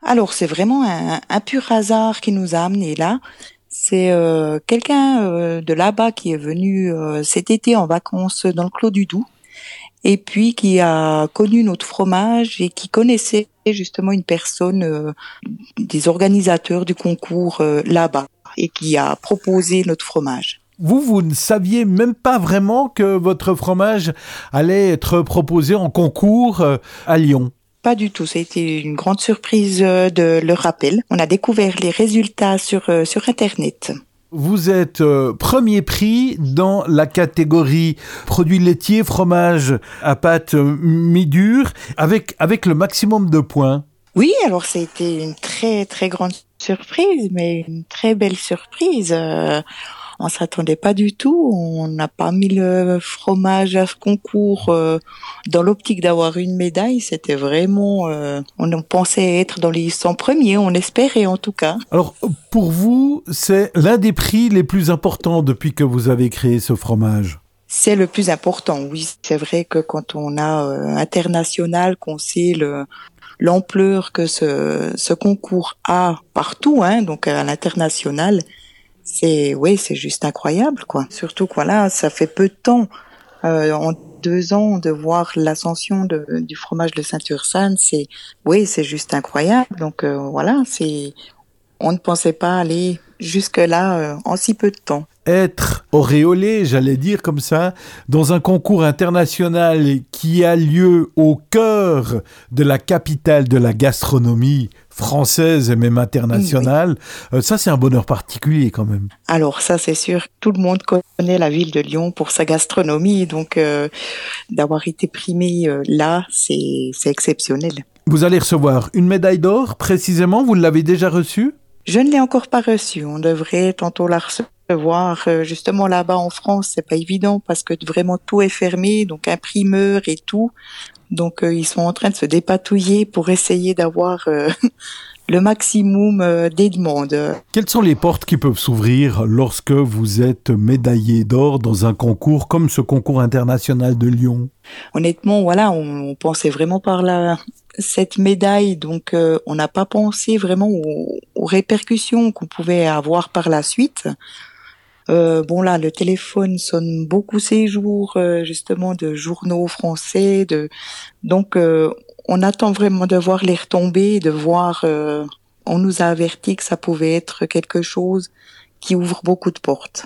Alors, c'est vraiment un pur hasard qui nous a amenés là. C'est quelqu'un de là-bas qui est venu cet été en vacances dans le Clos du Doubs et puis qui a connu notre fromage et qui connaissait justement une personne des organisateurs du concours là-bas et qui a proposé notre fromage. Vous ne saviez même pas vraiment que votre fromage allait être proposé en concours à Lyon. Pas du tout, ça a été une grande surprise de leur rappel. On a découvert les résultats sur Internet. Vous êtes premier prix dans la catégorie produits laitiers, fromage à pâte mi-dure, avec le maximum de points. Oui, alors ça a été une très très grande surprise, mais une très belle surprise. On s'attendait pas du tout. On n'a pas mis le fromage à ce concours dans l'optique d'avoir une médaille. C'était vraiment, on pensait être dans les 100 premiers, on espérait en tout cas. Alors, pour vous, c'est l'un des prix les plus importants depuis que vous avez créé ce fromage. C'est le plus important, oui. C'est vrai que quand on a international, qu'on sait l'ampleur que ce concours a partout, hein, donc à l'international, c'est juste incroyable, quoi. Surtout que voilà, ça fait peu de temps, en 2 ans, de voir l'ascension du fromage de Saint-Ursanne, c'est juste incroyable. Donc voilà, on ne pensait pas aller jusque là en si peu de temps. Être auréolé, j'allais dire comme ça, dans un concours international qui a lieu au cœur de la capitale de la gastronomie française et même internationale, oui. Ça c'est un bonheur particulier quand même. Alors ça c'est sûr, tout le monde connaît la ville de Lyon pour sa gastronomie, donc d'avoir été primé là, c'est exceptionnel. Vous allez recevoir une médaille d'or précisément, vous l'avez déjà reçue ? Je ne l'ai encore pas reçue, on devrait tantôt la recevoir. Justement là-bas en France, c'est pas évident parce que vraiment tout est fermé, donc imprimeur et tout. Donc ils sont en train de se dépatouiller pour essayer d'avoir le maximum des demandes. Quelles sont les portes qui peuvent s'ouvrir lorsque vous êtes médaillé d'or dans un concours comme ce concours international de Lyon ? Honnêtement, voilà, on pensait vraiment par là cette médaille, donc on n'a pas pensé vraiment aux répercussions qu'on pouvait avoir par la suite. Bon là, le téléphone sonne beaucoup ces jours, justement de journaux français, donc on attend vraiment de voir les retombées, de voir. On nous a averti que ça pouvait être quelque chose qui ouvre beaucoup de portes.